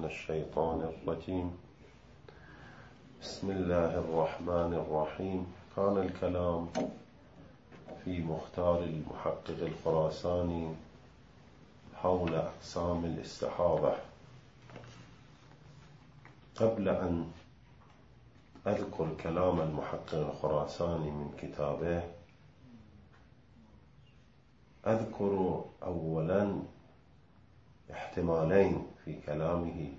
الشيطان الرجيم. بسم الله الرحمن الرحيم. كان الكلام في مختار المحقق الخراساني حول أقسام الاستحاضة. قبل أن أذكر كلام المحقق الخراساني من كتابه، أذكر أولا احتمالين في كلامه.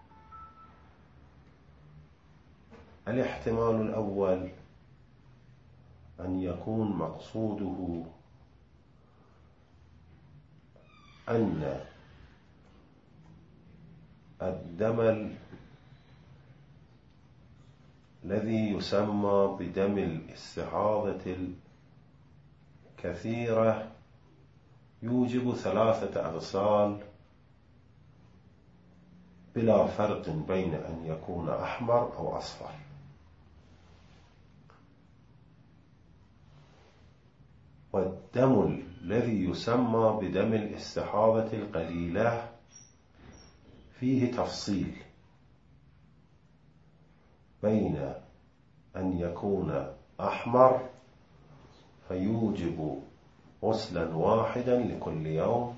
الاحتمال الأول أن يكون مقصوده أن الدم الذي يسمى بدم الاستحاضة الكثيرة يوجب 3 أغسال بلا فرق بين أن يكون أحمر أو أصفر. والدم الذي يسمى بدم الاستحاضة القليلة فيه تفصيل بين أن يكون أحمر فيوجب غسلا واحدا لكل يوم،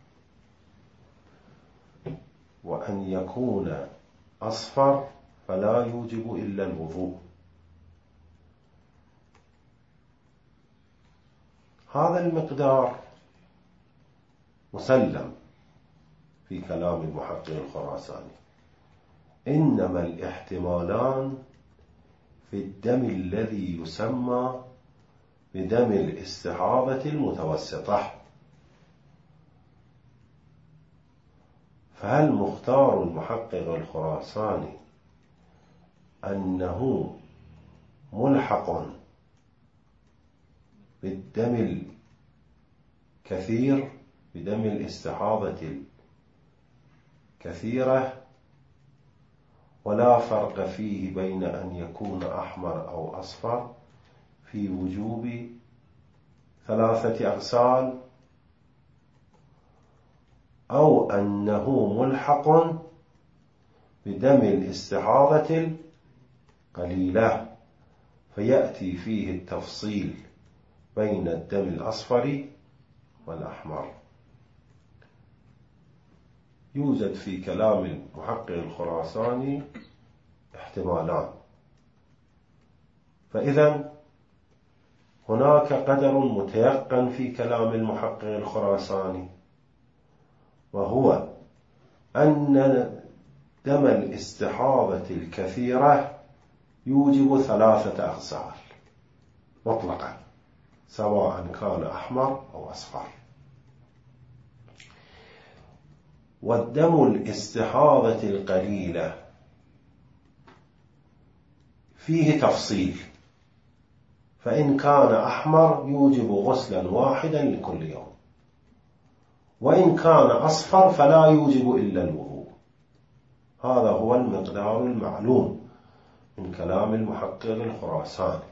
وأن يكون أصفر فلا يوجب إلا الوضوء. هذا المقدار مسلم في كلام المحقق الخراساني، إنما الاحتمالان في الدم الذي يسمى بدم الاستحاضة المتوسطة. فهل مختار المحقق الخراساني أنه ملحق بالدم الكثير، بدم الاستحاضة الكثيرة، ولا فرق فيه بين أن يكون أحمر أو أصفر في وجوب 3 أغسال، أو أنه ملحق بدم الاستحاضة القليلة فيأتي فيه التفصيل بين الدم الأصفر والأحمر؟ يوجد في كلام المحقق الخراساني احتمالان. فإذا هناك قدر متيقن في كلام المحقق الخراساني، وهو أن دم الاستحاضة الكثيرة يوجب 3 أغسال مطلقا، سواء كان أحمر أو أصفر. والدم الاستحاضة القليلة فيه تفصيل، فإن كان أحمر يوجب غسلا واحدا لكل يوم، وإن كان أصفر فلا يوجب إلا الوضوء. هذا هو المقدار المعلوم من كلام المحقق الخراساني.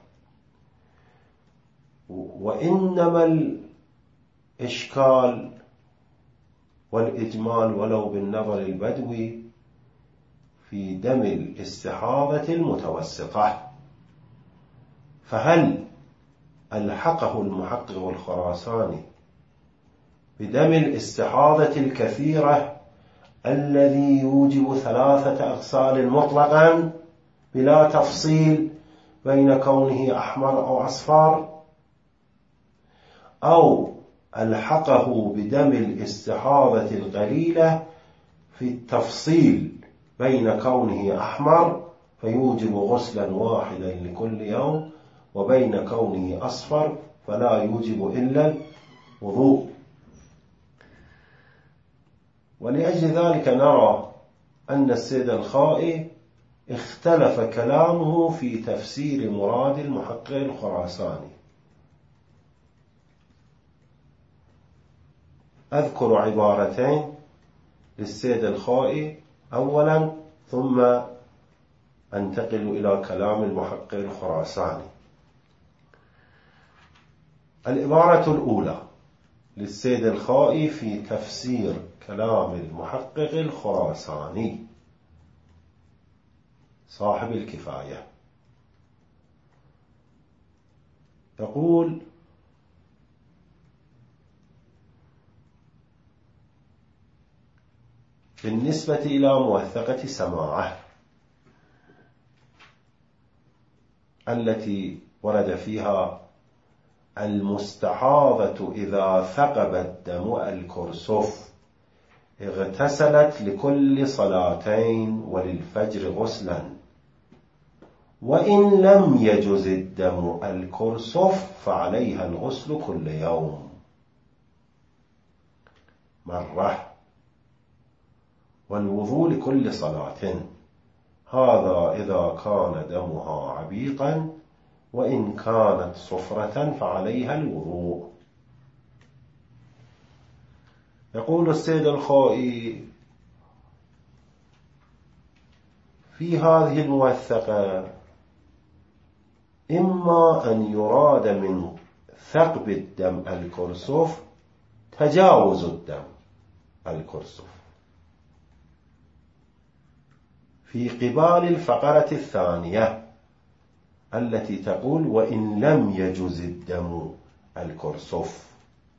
وإنما الإشكال والإجمال ولو بالنظر البدوي في دم الاستحاضة المتوسطة. فهل ألحقه المحقق الخراساني بدم الاستحاضة الكثيرة الذي يوجب 3 أغسال مطلقا بلا تفصيل بين كونه أحمر أو أصفر، أو ألحقه بدم الاستحاضة القليلة في التفصيل بين كونه أحمر فيوجب غسلا واحدا لكل يوم، وبين كونه أصفر فلا يوجب إلا الوضوء؟ ولأجل ذلك نرى أن السيد الخائي اختلف كلامه في تفسير مراد المحقق الخراساني. أذكر عبارتين للسيد الخائي أولا، ثم أنتقل إلى كلام المحقق الخراساني. العبارة الأولى للسيد الخائي في تفسير كلام المحقق الخراساني صاحب الكفاية. يقول: بالنسبة إلى موثقة سماعة التي ورد فيها: المستحاضة إذا ثقب الدم الكرسف اغتسلت لكل صلاتين وللفجر غسلا، وإن لم يجز الدم الكرسف فعليها الغسل كل يوم مرة، والوضوء لكل صلاة، هذا إذا كان دمها عبيطا، وإن كانت صفرة فعليها الوضوء. يقول السيد الخوئي: في هذه الموثقة إما أن يراد من ثقب الدم الكرسف تجاوز الدم الكرسف في قبال الفقرة الثانية التي تقول: وإن لم يجز الدم الكرسف،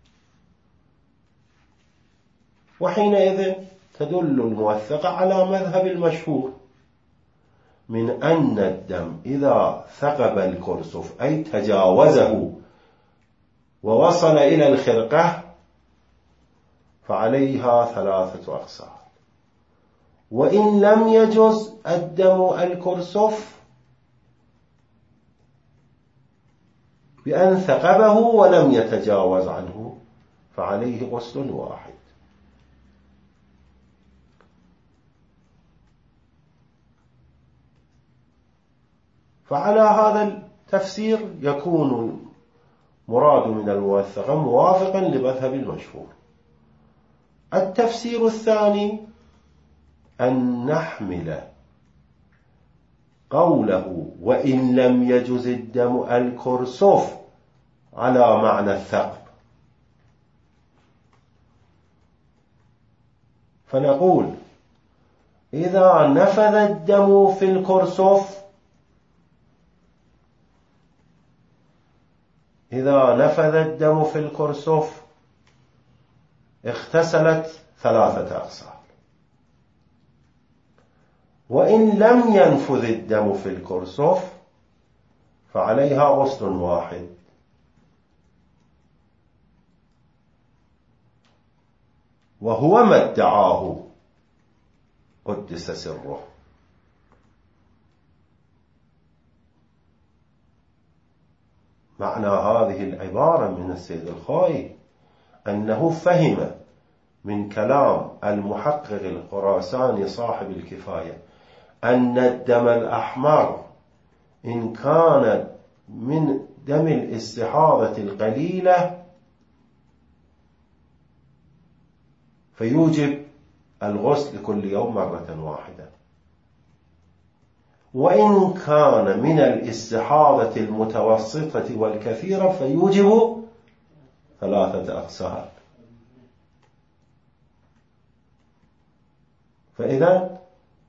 وحينئذ تدل الموثقة على مذهب المشهور من أن الدم إذا ثقب الكرسف أي تجاوزه ووصل إلى الخرقة فعليها 3 أغسال، وإن لم يجز الدم الكرسف بأن ثقبه ولم يتجاوز عنه فعليه غسل واحد. فعلى هذا التفسير يكون مراد من الموثقة موافقا لمذهب المشهور. التفسير الثاني أن نحمل قوله وإن لم يجز الدم الكرسف على معنى الثقب، فنقول: إذا نفذ الدم في الكرسف، اغتسلت 3 أغسال، وإن لم ينفذ الدم في الكرسف فعليها غسل واحد. وهو ما ادعاه قدس سره. معنى هذه العبارة من السيد الخوئي أنه فهم من كلام المحقق الخراساني صاحب الكفاية أن الدم الأحمر إن كان من دم الاستحاضة القليلة فيوجب الغسل كل يوم مرة واحدة، وإن كان من الاستحاضة المتوسطة والكثيرة فيوجب 3 أغسال. فإذا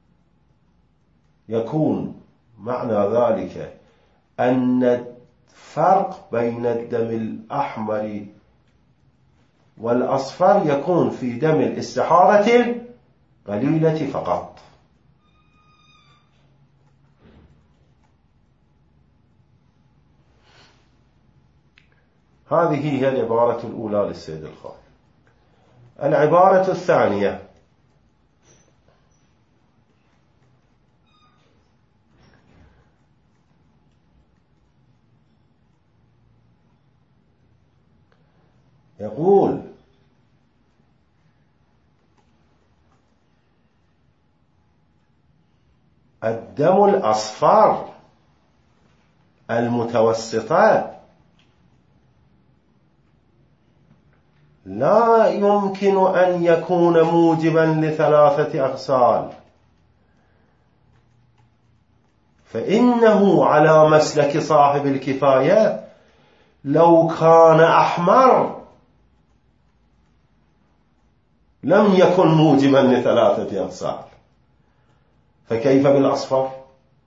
يكون معنى ذلك أن الفرق بين الدم الأحمر والأصفر يكون في دم الاستحاضة القليلة فقط. هذه هي العبارة الأولى للسيد الخوئي. العبارة الثانية: يقول: الدم الأصفر المتوسطة لا يمكن أن يكون موجبا ل3 أغسال، فإنه على مسلك صاحب الكفاية لو كان أحمر لم يكن موجبا ل3 أغسال، فكيف بالأصفر؟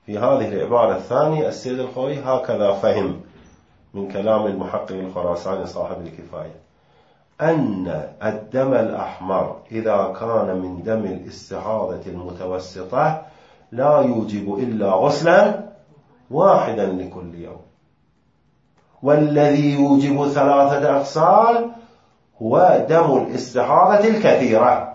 في هذه العبارة الثانية السيد الخوئي هكذا فهم من كلام المحقق الخراساني صاحب الكفاية، أن الدم الأحمر إذا كان من دم الاستحاضة المتوسطة لا يوجب إلا غسلا واحدا لكل يوم، والذي يوجب 3 أغسال هو دم الاستحاضة الكثيرة.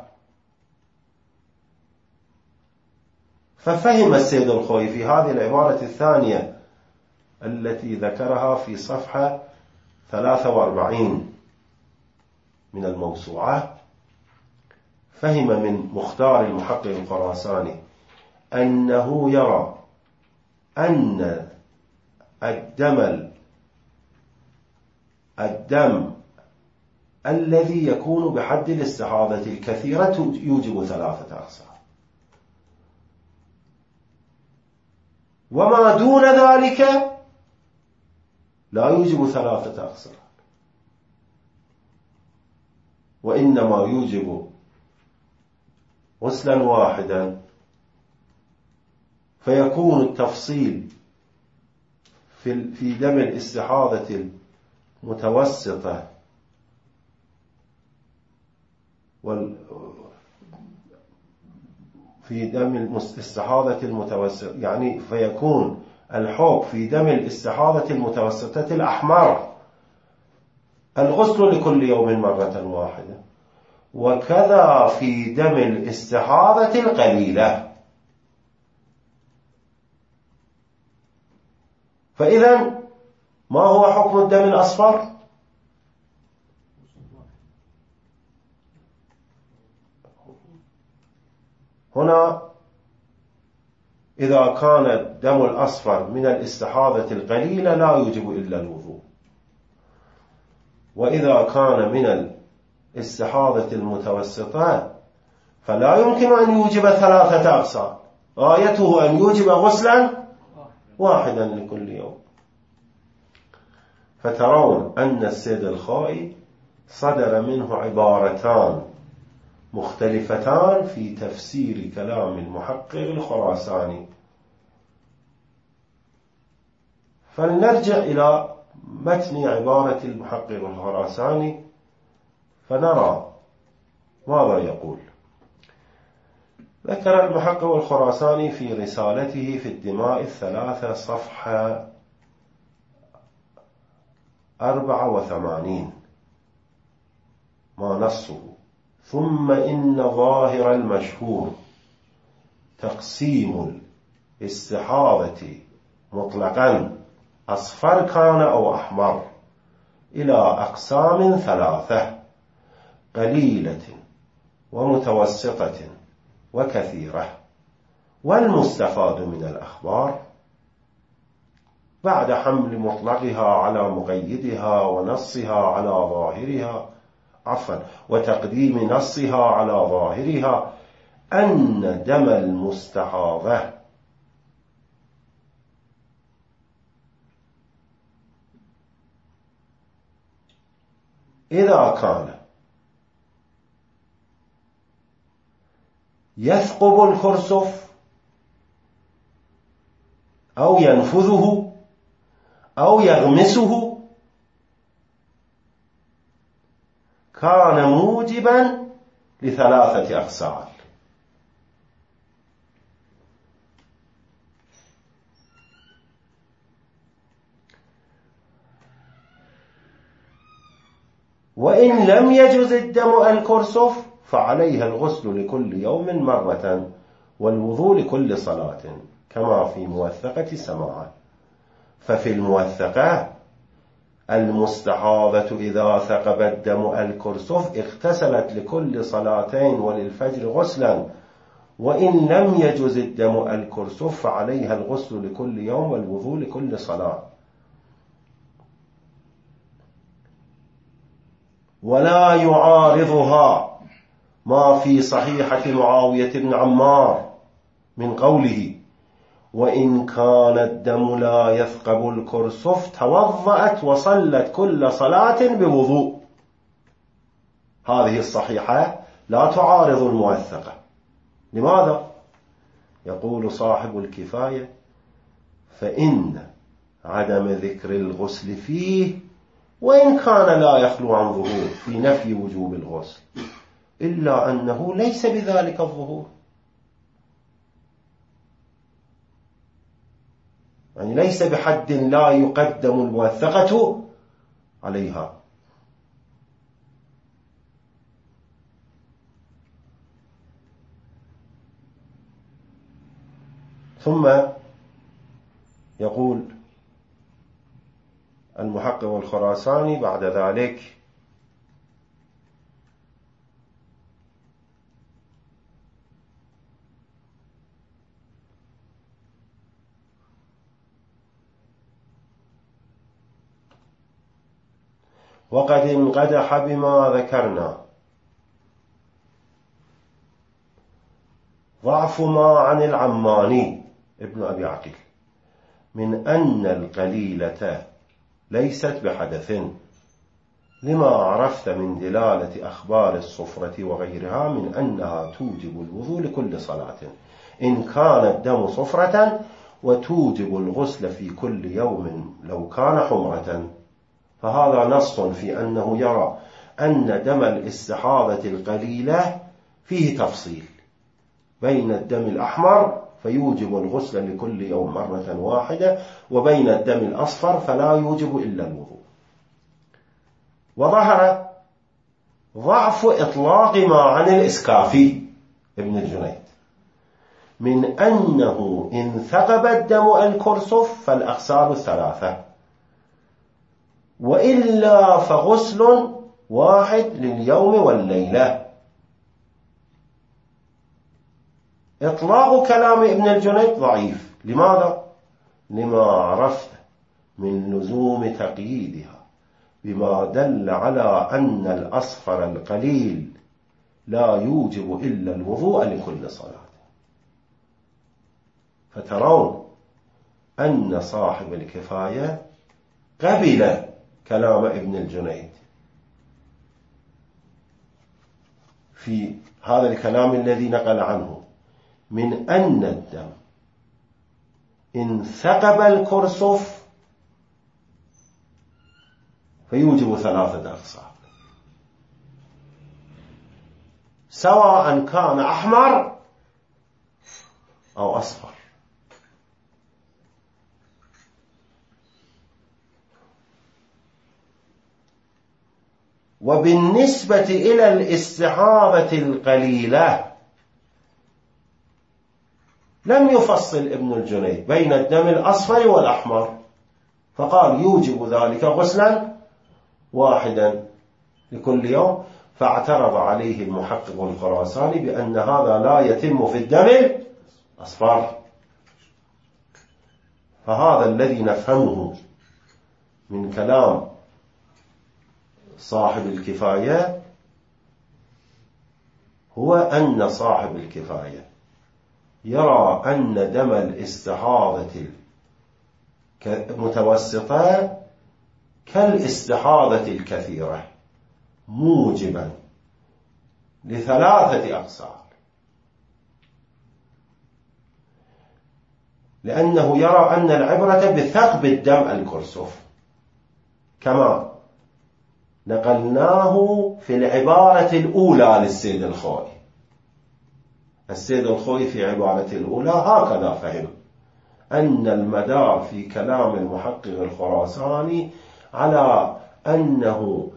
ففهم السيد الخوئي في هذه العبارة الثانية التي ذكرها في صفحة 43 من الموسوعة، فهم من مختار المحقق الخراساني أنه يرى أن الدم الذي يكون بحد الاستحاضة الكثيرة يوجب 3 أغسال، وما دون ذلك لا يوجب 3 أغسال، وإنما يوجب غسلا واحدا. فيكون التفصيل في دم الاستحاضة المتوسطة في دم الاستحاضة المتوسطة، يعني فيكون الحوض في دم الاستحاضة المتوسطة الأحمر الغسل لكل يوم مرة واحدة، وكذا في دم الاستحاضة القليلة. فإذا ما هو حكم الدم الأصفر؟ هنا إذا كان الدم الأصفر من الاستحاضة القليلة لا يوجب إلا الوضوء، وإذا كان من الاستحاضة المتوسطة فلا يمكن أن يوجب 3 أغسال، غايته أن يوجب غسلا واحدا لكل يوم. فترون أن السيد الخوئي صدر منه عبارتان مختلفتان في تفسير كلام المحقق الخراساني. فلنرجع إلى متن عبارة المحقق الخراساني فنرى ماذا يقول. ذكر المحقق الخراساني في رسالته في الدماء الثلاثة صفحة 84 ما نصه: ثم إن ظاهر المشهور تقسيم الاستحاضة مطلقا أصفر كان أو أحمر إلى أقسام 3: قليلة ومتوسطة وكثيرة. والمستفاد من الأخبار بعد حمل مطلقها على مقيدها ونصها على ظاهرها وتقديم نصها على ظاهرها أن دم المستحاضة إذا كان يثقب الكرسف أو ينفذه أو يغمسه كان موجبا ل3 أغسال. وإن لم يجز الدم الكرسف فعليها الغسل لكل يوم مرة والوضوء لكل صلاة، كما في موثقة سماعة. ففي الموثقة المستحاضة إذا ثقب الدم الكرسف اغتسلت لكل صلاتين وللفجر غسلا، وإن لم يجز الدم الكرسف فعليها الغسل لكل يوم والوضوء لكل صلاة. ولا يعارضها ما في صحيحة معاوية بن عمار من قوله: وإن كان الدم لا يثقب الكرسف توضأت وصلت كل صلاة بوضوء. هذه الصحيحة لا تعارض الموثقة. لماذا؟ يقول صاحب الكفاية: فإن عدم ذكر الغسل فيه وإن كان لا يخلو عن ظهور في نفي وجوب الغسل، إلا أنه ليس بذلك الظهور، يعني ليس بحد لا يقدم الموثقة عليها. ثم يقول المحقق الخراساني بعد ذلك: وقد انقدح بما ذكرنا ضعف ما عن العماني ابن أبي عقيل من أن القليلة ليست بحدث، لما عرفت من دلالة أخبار الصفرة وغيرها من أنها توجب الوضوء لكل صلاة إن كان الدم صفرة، وتوجب الغسل في كل يوم لو كان حمرة. فهذا نص في أنه يرى أن دم الاستحاضة القليلة فيه تفصيل بين الدم الأحمر فيوجب الغسل لكل يوم مرة واحدة، وبين الدم الأصفر فلا يوجب إلا الوضوء. وظهر ضعف إطلاق ما عن الإسكافي ابن الجنيد من أنه إن ثقب الدم الكرسف فالأغسال ثلاثة، وإلا فغسل واحد لليوم والليلة. إطلاق كلام ابن الجنيد ضعيف. لماذا؟ لما عرفت من لزوم تقييدها بما دل على أن الأصفر القليل لا يوجب إلا الوضوء لكل صلاة. فترون أن صاحب الكفاية قبل كلام ابن الجنيد في هذا الكلام الذي نقل عنه من أن الدم إن ثقب الكرسف فيوجب ثلاثة أغسال، سواء كان أحمر أو أصفر. وبالنسبة إلى الاستحاضة القليلة لم يفصل ابن الجنيد بين الدم الأصفر والأحمر، فقال يوجب ذلك غسلا واحدا لكل يوم. فاعترض عليه المحقق الخراساني بأن هذا لا يتم في الدم الأصفر. فهذا الذي نفهمه من كلام صاحب الكفاية هو أن صاحب الكفاية يرى أن دم الاستحاضة المتوسطة كالاستحاضة الكثيرة موجبا لثلاثة أغسال، لأنه يرى أن العبرة بثقب الدم الكرسف كما نقلناه في العبارة الأولى للسيد الخوئي. السيد الخوئي في عبارة الأولى هكذا فهم أن المدار في كلام المحقق الخراساني على أنه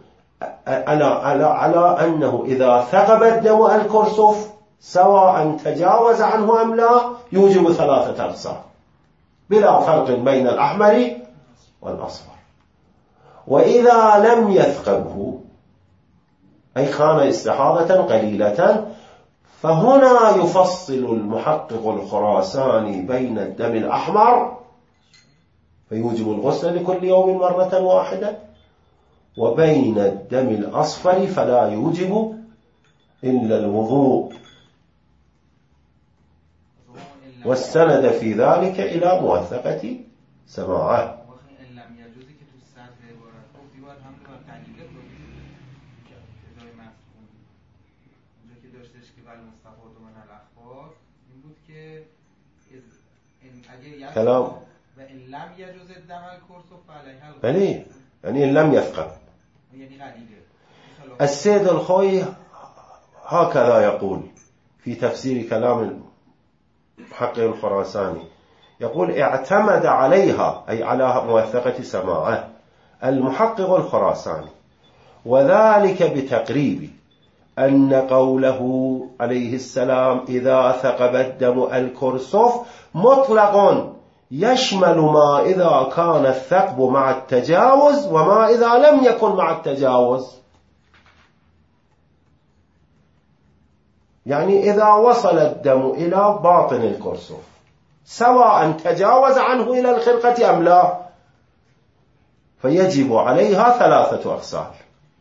إذا ثقب الدم الكرسف سواء تجاوز عنه أم لا يوجب ثلاثة أغسال بلا فرق بين الأحمر والأصفر. وإذا لم يثقبه أي كان استحاضة قليلة فهنا يفصل المحقق الخراساني بين الدم الأحمر فيوجب الغسل لكل يوم مرة واحدة، وبين الدم الأصفر فلا يوجب إلا الوضوء، واستند في ذلك إلى موثقة سماعه. كلام بلي يعني إن لم يثقب. السيد الخوي هكذا يقول في تفسير كلام المحقق الخراساني، يقول اعتمد عليها أي على موثقة سماعه المحقق الخراساني، وذلك بتقريب أن قوله عليه السلام إذا ثقب الدم الكرسف مطلق يشمل ما إذا كان الثقب مع التجاوز وما إذا لم يكن مع التجاوز. يعني إذا وصل الدم إلى باطن الكرسف سواء تجاوز عنه إلى الخلقة أم لا، فيجب عليها 3 أغسال.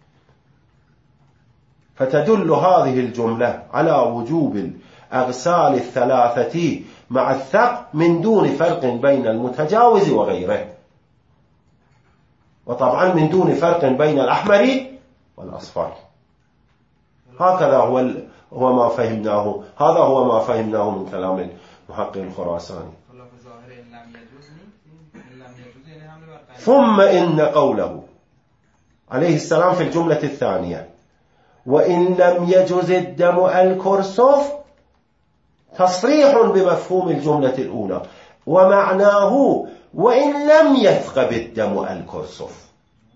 فتدل هذه الجملة على وجوب الأغسال 3 مع الثقب من دون فرق بين المتجاوز وغيره، وطبعا من دون فرق بين الأحمر والأصفر. هكذا هو ما فهمناه، هذا هو ما فهمناه من كلام المحقق الخراساني. ثم إن قوله عليه السلام في الجملة الثانية وإن لم يجز الدم الكرسف تصريح بمفهوم الجملة الأولى، ومعناه وإن لم يثقب الدم الكرسف.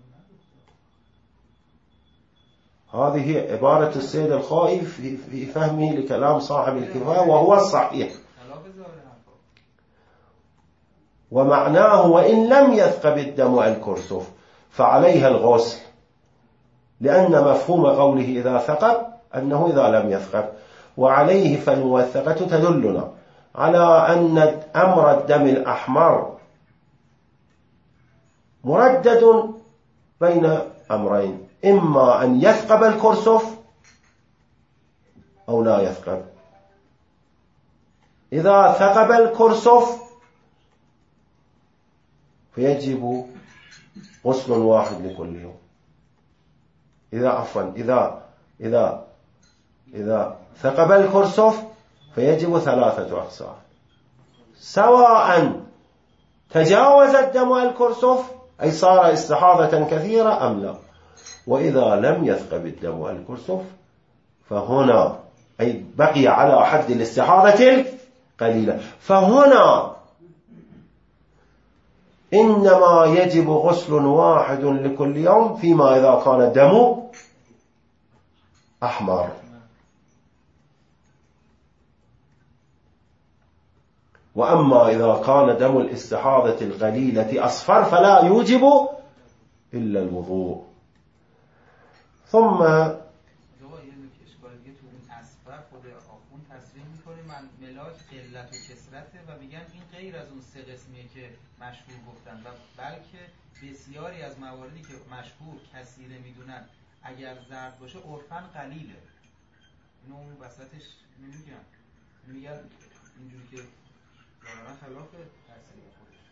هذه عبارة السيد الخوئي في فهمه لكلام صاحب الكفاية وهو الصحيح. ومعناه وإن لم يثقب الدم الكرسف فعليها الغسل، لأن مفهوم قوله إذا ثقب أنه إذا لم يثقب، وعليه فالموثقة تدلنا على أن أمر الدم الأحمر مردد بين أمرين، إما أن يثقب الكرسف أو لا يثقب. إذا ثقب الكرسف فيجب غسل واحد لكل يوم. إذا ثقب الكرسف فيجب 3 أغسال، سواء تجاوز الدم الكرسف أي صار استحاضة كثيرة أم لا. وإذا لم يثقب الدم الكرسف فهنا أي بقي على حد الاستحاضة القليلة، فهنا إنما يجب غسل واحد لكل يوم فيما إذا كان الدم أحمر. وأما إذا كان دم الاستحاضة القليلة أصفر فلا يوجب إلا الوضوء. ثم مشهور گفتن و بلکه بسیاری از مواردی که مشهور کثیره میدونن اگر زرد باشه عرفاً قلیله، اینو اون وسطش نمیگن، میگن اینجوری که ظاهرا خلاف تاثیر خودش.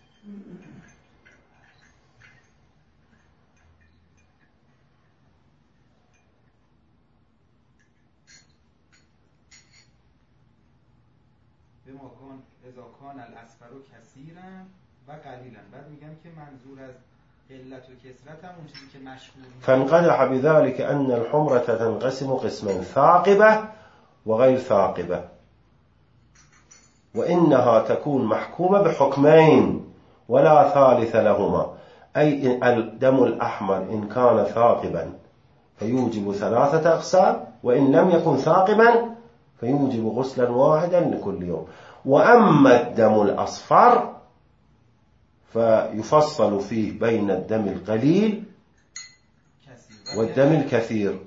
به ما کن اذا کان الاصفر کثیرا و قلیلا. بعد میگم که منظور از قلت و کثرت هم اون چیزی که مشهور فانقدح بذلك أن الحمرة تنقسم قسما ثاقبة وغير ثاقبة، وإنها تكون محكومة بحكمين ولا ثالث لهما، أي الدم الأحمر إن كان ثاقبا فيوجب 3 أغسال، وإن لم يكن ثاقبا فيوجب غسلا واحدا لكل يوم. وأما الدم الأصفر فيفصل فيه بين الدم القليل والدم الكثير.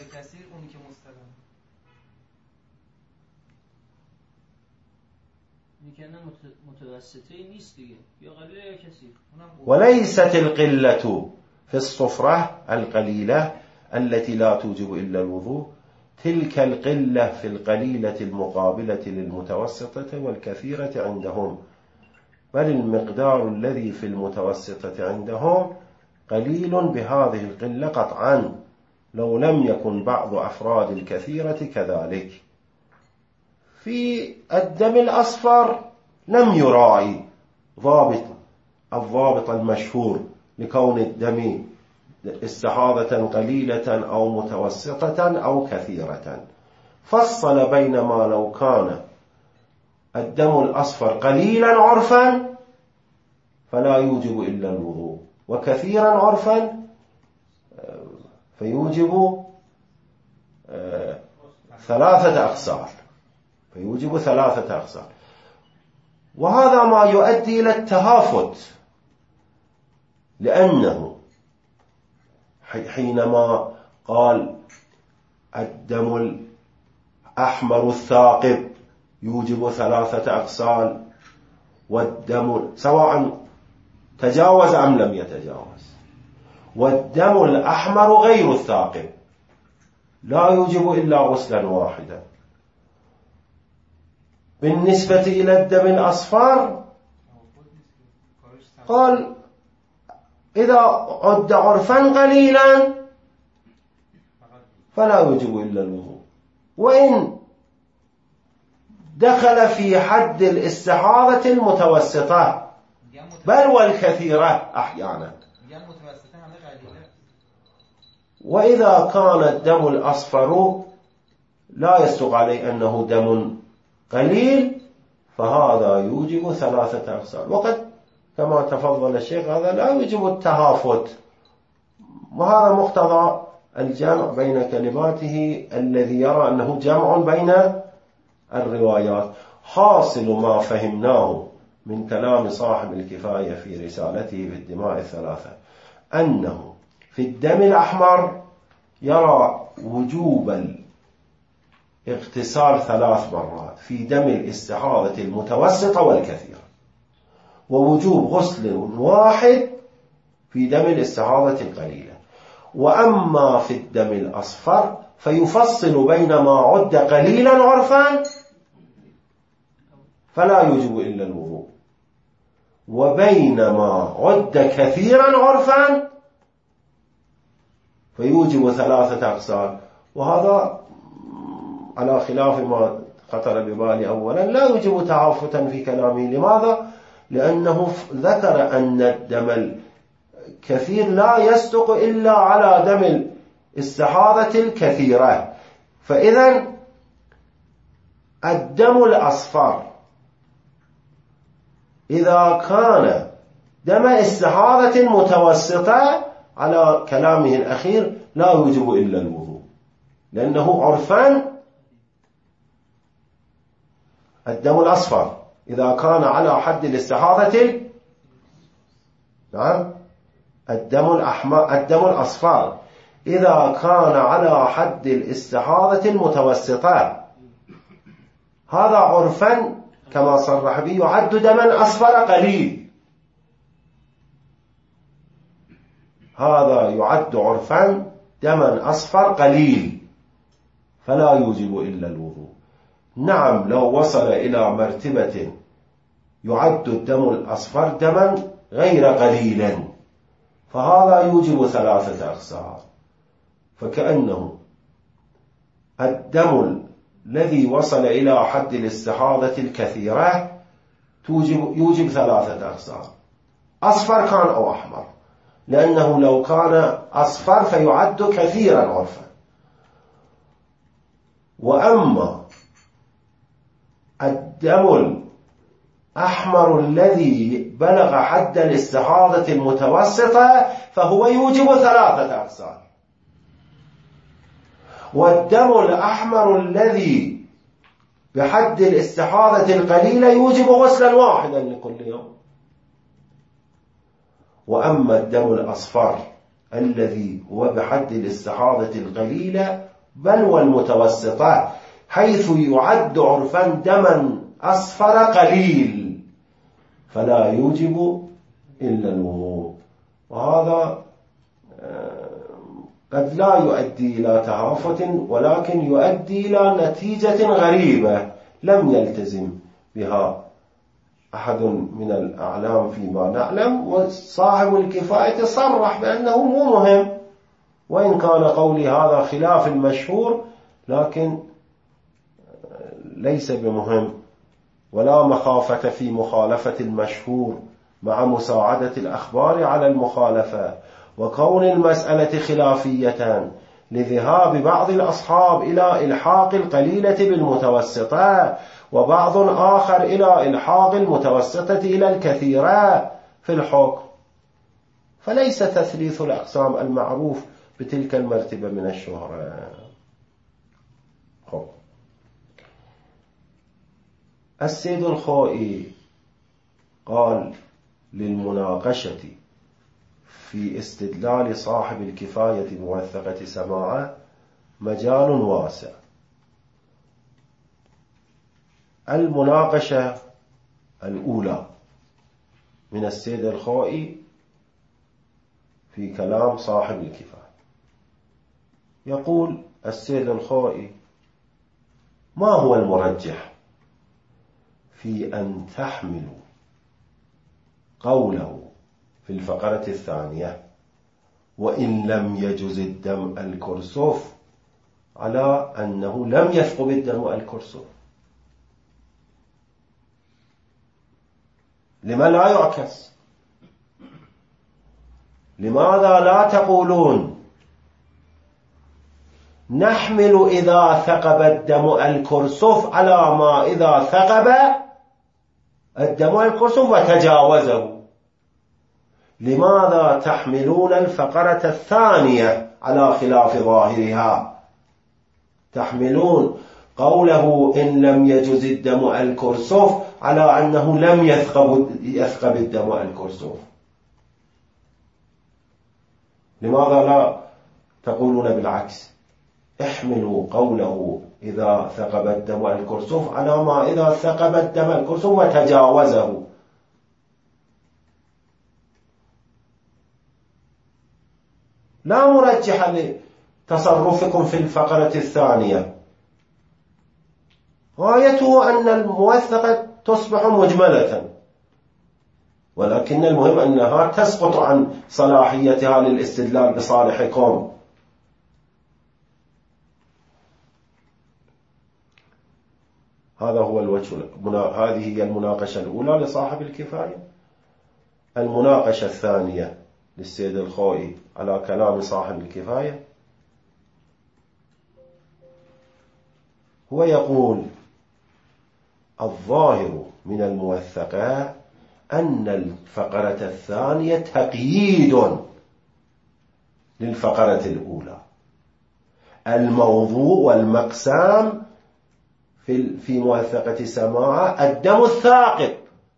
وليست القلة في الصفرة القليلة التي لا توجب إلا الوضوء، تلك القلة في القليلة المقابلة للمتوسطة والكثيرة عندهم، بل المقدار الذي في المتوسطة عندهم قليل بهذه القلة قطعا، لو لم يكن بعض أفراد الكثيرة كذلك. في الدم الأصفر لم يراعي الضابط المشهور لكون الدم استحاضة قليلة أو متوسطة أو كثيرة. فصل بين ما لو كان الدم الأصفر قليلا عرفا فلا يوجب إلا الوضوء، وكثيرا عرفا فيوجب 3 أغسال، وهذا ما يؤدي إلى التهافت، لأنه حينما قال الدم الأحمر الثاقب يوجب 3 أغسال، والدم سواء تجاوز أم لم يتجاوز، والدم الأحمر غير الثاقب لا يوجب إلا غسلا واحدا. بالنسبة إلى الدم الأصفر قال إذا عد عرفا قليلا فلا يوجب إلا الوضوء، وإن دخل في حد الاستحاضة المتوسطة بل والكثيرة أحيانا. وإذا كان الدم الأصفر لا يصدق عليه أنه دم قليل فهذا يوجب 3 أغسال، وقد كما تفضل الشيخ هذا لا يوجب التهافت، وهذا مقتضى الجمع بين كلماته الذي يرى أنه جمع بين الروايات. حاصل ما فهمناه من كلام صاحب الكفاية في رسالته في الدماء 3 أنه في الدم الأحمر يرى وجوب الاغتسال 3 مرات في دم الاستحاضة المتوسطة والكثيرة، ووجوب غسل واحد في دم الاستحاضة القليلة. وأما في الدم الأصفر فيفصل بين ما عد قليلا عرفا فلا يوجب إلا الوضوء، وبين ما عد كثيرا عرفا فيوجب 3 أغسال. وهذا على خلاف ما خطر ببالي أولا، لا يوجب تهافتا في كلامه. لماذا؟ لأنه ذكر أن الدم الكثير لا يصدق إلا على دم الاستحاضة الكثيرة، فإذا الدم الأصفر إذا كان دم استحاضة متوسطة على كلامه الأخير لا يوجب إلا الوضوء، لأنه عرفان الدم الأصفر إذا كان على حد الاستحاضة نعم الدم الأصفر إذا كان على حد الاستحاضة المتوسطة هذا عرفا كما صرح به يعد دما أصفر قليل، هذا يعد عرفا دما أصفر قليل فلا يوجب إلا الوضوء. نعم لو وصل إلى مرتبة يعد الدم الأصفر دما غير قليلا فهذا يوجب 3 أغسال، فكأنه الدم الذي وصل إلى حد الاستحاضة الكثيرة يوجب 3 أغسال، أصفر كان أو أحمر، لأنه لو كان أصفر فيعد كثيرا عرفا. وأما الدم الأحمر الذي بلغ حد الاستحاضة المتوسطة فهو يوجب 3 أغسال، والدم الأحمر الذي بحد الاستحاضة القليلة يوجب غسلا واحدا لكل يوم. وأما الدم الأصفر الذي هو بحد الاستحاضة القليلة بل والمتوسطة حيث يعد عرفا دما أصفر قليل فلا يوجب إلا الوضوء. وهذا قد لا يؤدي إلى تهافت ولكن يؤدي إلى نتيجة غريبة لم يلتزم بها أحد من الأعلام فيما نعلم، وصاحب الكفاية صرح بأنه مو مهم، وإن كان قولي هذا خلاف المشهور لكن ليس بمهم ولا مخافة في مخالفة المشهور مع مساعدة الأخبار على المخالفة، وكون المسألة خلافية لذهاب بعض الأصحاب إلى إلحاق القليلة بالمتوسطة، وبعض آخر إلى إلحاق المتوسطة إلى الكثيرة في الحكم، فليس تثليث الأقسام المعروف بتلك المرتبة من الشهرة. السيد الخوئي قال للمناقشة في استدلال صاحب الكفاية بموثقة سماعة مجال واسع. المناقشة الأولى من السيد الخوئي في كلام صاحب الكفاية، يقول السيد الخوئي: ما هو المرجح في أن تحملوا قوله في الفقرة الثانية وإن لم يجز الدم الكرسف على أنه لم يثقب الدم الكرسف؟ لما لا يعكس؟ لماذا لا تقولون نحمل إذا ثقب الدم الكرسف على ما إذا ثقب الدم الكرسف وتجاوزه؟ لماذا تحملون الفقرة الثانية على خلاف ظاهرها؟ تحملون قوله إن لم يجز الدم الكرسف على أنه لم يثقب الدم الكرسف. لماذا لا تقولون بالعكس؟ احملوا قوله إذا ثقب الدم الكرسف على ما إذا ثقب الدم الكرسف وتجاوزه. لا مرجح لتصرفكم في الفقرة الثانية، غايته أن الموثقة تصبح مجملة، ولكن المهم أنها تسقط عن صلاحيتها للاستدلال بصالحكم. هذا هو الوجه. هذه هي المناقشة الأولى لصاحب الكفاية. المناقشة الثانية للسيد الخوئي على كلام صاحب الكفاية، هو يقول: الظاهر من الموثقة أن الفقرة الثانية تقييد للفقرة الأولى. الموضوع والمقسام في موثقة سماعة الدم الثاقب،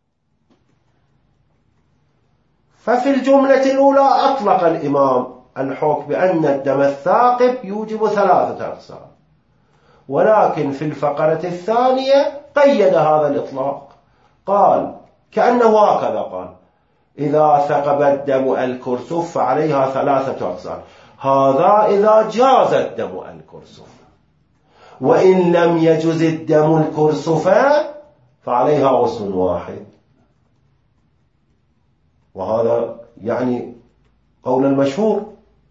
ففي الجملة الأولى أطلق الإمام الحكم بأن الدم الثاقب يوجب 3 أقسام، ولكن في الفقرة الثانية قيد هذا الإطلاق، قال كأنه هكذا قال: إذا ثقب الدم الكرسف فعليها 3 أقسام. هذا إذا جاز الدم الكرسف، وإن لم يجز الدم الكرسف فعليها غسل واحد. وهذا يعني قول المشهور.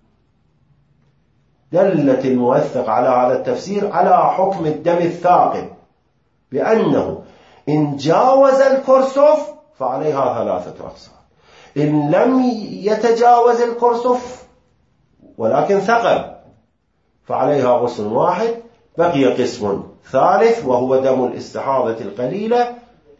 دلت الموثق على هذا التفسير على حكم الدم الثاقب بأنه إن جاوز الكرسف فعليها 3 أقسام، إن لم يتجاوز الكرسف ولكن ثقب فعليها غسل واحد. بقي قسم ثالث وهو دم الاستحاضة القليلة،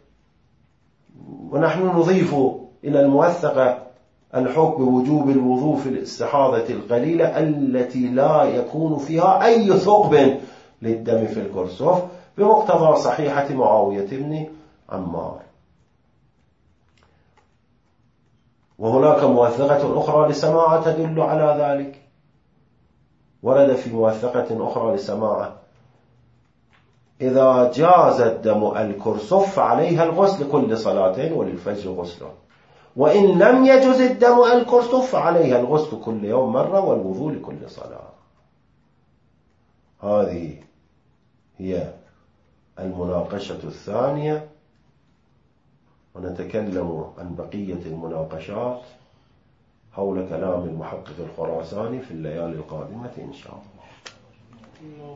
ونحن نضيف إلى الموثقة الحكم بوجوب الوضوء في الاستحاضة القليلة التي لا يكون فيها أي ثقب للدم في الكرسف، بمقتضى صحيحة معاوية بن عمار. وهناك موثقة أخرى لسماعة تدل على ذلك. ورد في موثقة أخرى لسماعة: إذا جاز الدم الكرسف فعليها الغسل كل صلاتين وللفجر غسل، وإن لم يجز الدم الكرسف فعليها الغسل كل يوم مرة والوضوء لكل صلاة. هذه هي المناقشة الثانية، ونتكلم عن بقية المناقشات حول كلام المحقق الخراساني في الليالي القادمة إن شاء الله.